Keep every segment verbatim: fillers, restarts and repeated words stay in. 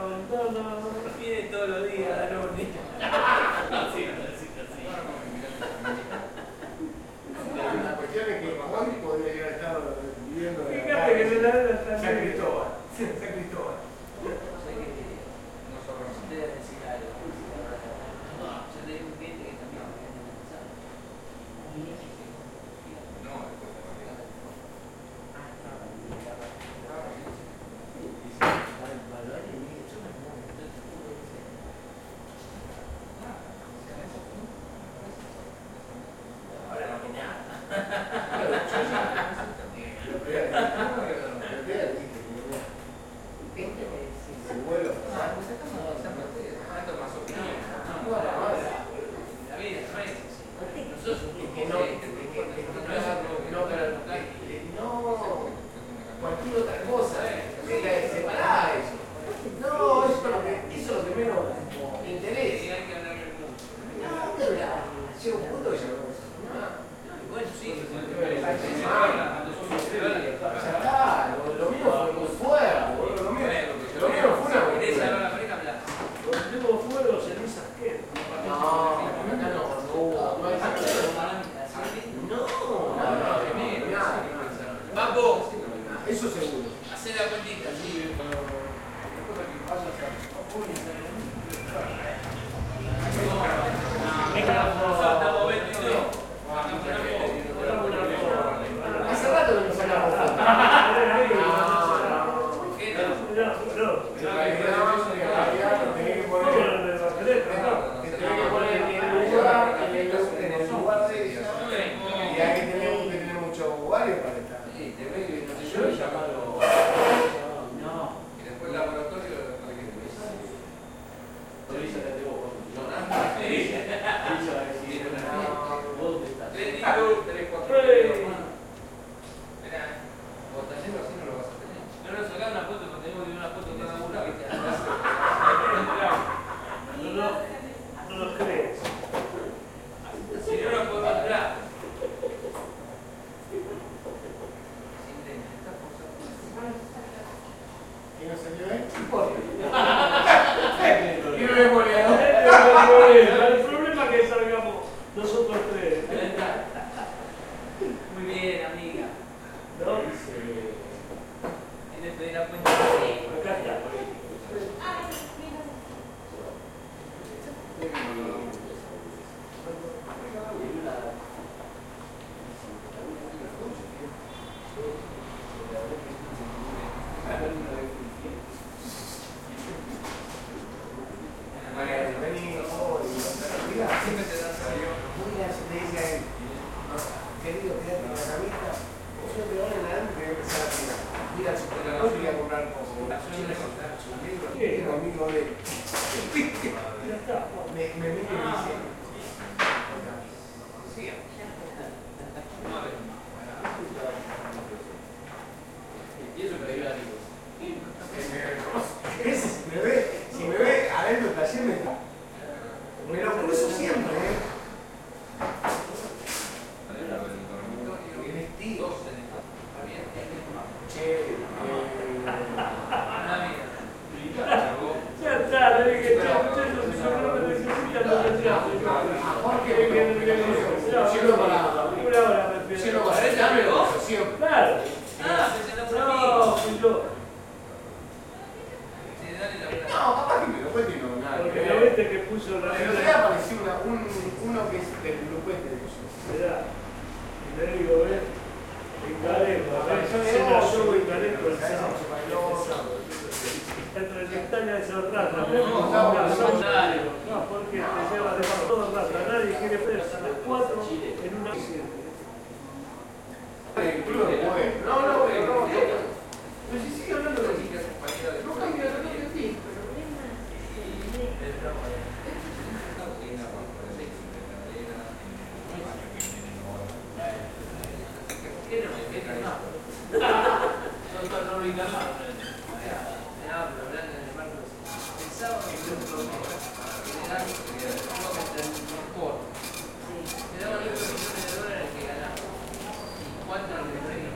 no, no, no. Viene todos los días, Danone. No, sí, no necesito así. La cuestión es que hoy podría haber estado viviendo en Fíjate que se la da hasta San Cristóbal. San Cristóbal.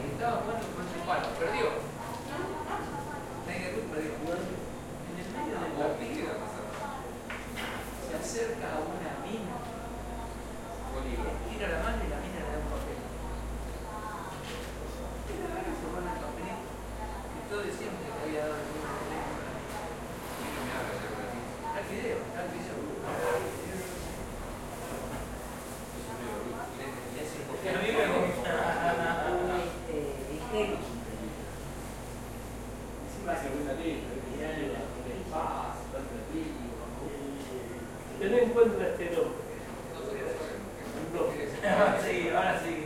Perdió. En el medio de Ten en cuenta este nombre. No. Sí, ahora sí.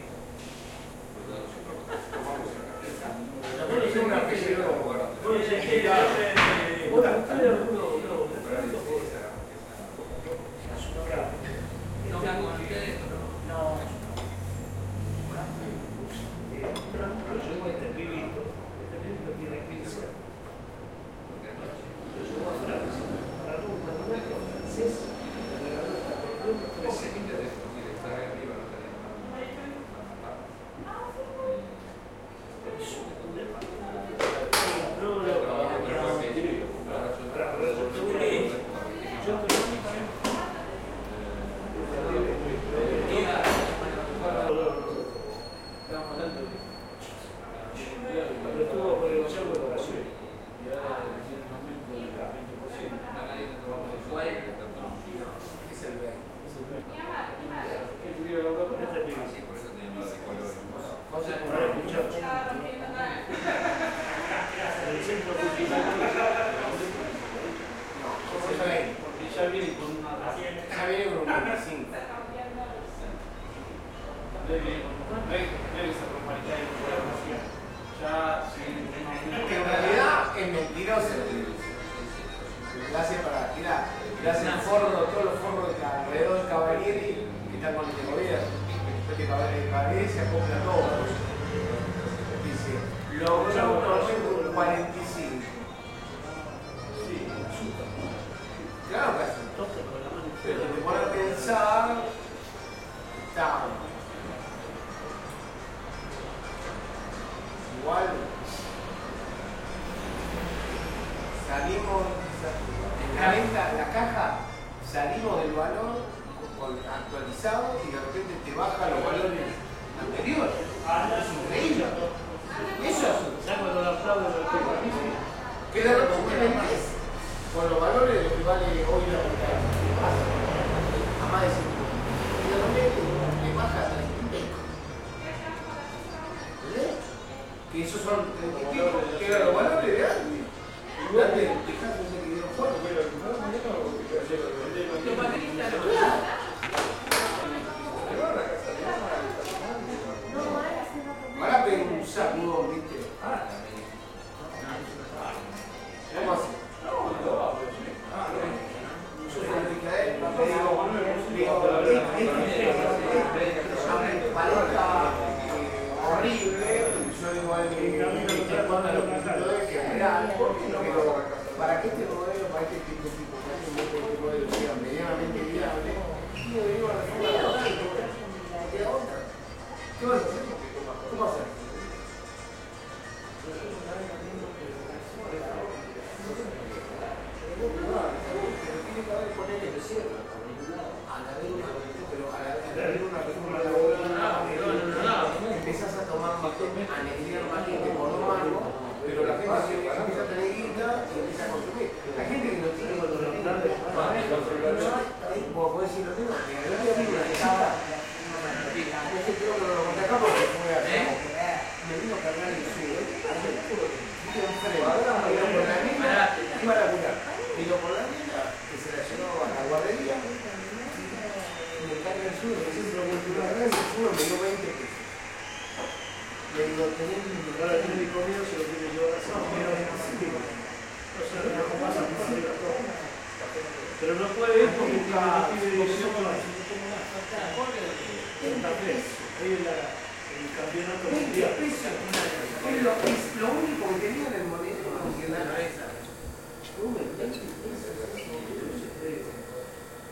Bueno, es una apellido. Bueno, es que el nombre de... Bueno, usted alguno, no, de pronto por... No me hago ustedes, No. Pero yo tengo este pibito. Este pibito tiene quince años. Lo llevó a Francia. Agarró un campeonato francés. Le regaló esta corona trece. En realidad es mentiroso. Gracias para tirar. Gracias al forro, todos los forros de alrededor del Cavalieri que están con el gobierno. Porque Cavalieri se acopla todo. Dice, logró un aumento del cuarenta y cinco. Claro que hace. Pero te pone a pensar. Está. Igual. Salimos. En la venta, la caja, salimos del valor actualizado y de repente te baja los valores anteriores. Es increíble. Eso es. Ya cuando lo aplauden lo que Que de repente vendés con los valores de lo que vale hoy la moneda. A más de cinco. Y de repente le baja a treinta y pico. ¿Entendés? Que esos son treinta y pico, que eran los valores de antes. Antes dejás ese que dieron fuera, pero el primer momento lo que los bateristas no. ahora pega un sacudón, ¿viste? ¿Cómo así? Yo soy el que él, le digo, aunque parezca horrible, yo digo a alguien que cuando lo primero es que es real, pero para que este modelo, para este tipo de tipo, para este modelo sea medianamente viable, yo digo a la forma de la queda otra. ¿Qué vas a hacer? ¿Cómo vas a hacer? Empezás a tomar a negociar más gente por un mango, pero la gente empieza a tener guita y empieza a consumir. Hay gente que no tiene cuando lo grande. Vos podés decir lo mismo, que el otro día vi una escala. Este creo que lo conté acá porque fue a me vino a cargar el sur. Vino por la mina, iba a laburar. Vino por la mina, que se la llevó a la guardería. Me carga el sur, me siempre lo cultura grande, el sur me dio veinte pesos. Le digo, tenés ahora tiene mi comida, se lo tiene yo a hacer. Pero no puede ir porque tiene dieciocho años. Ahí en el campeonato mundial. es lo que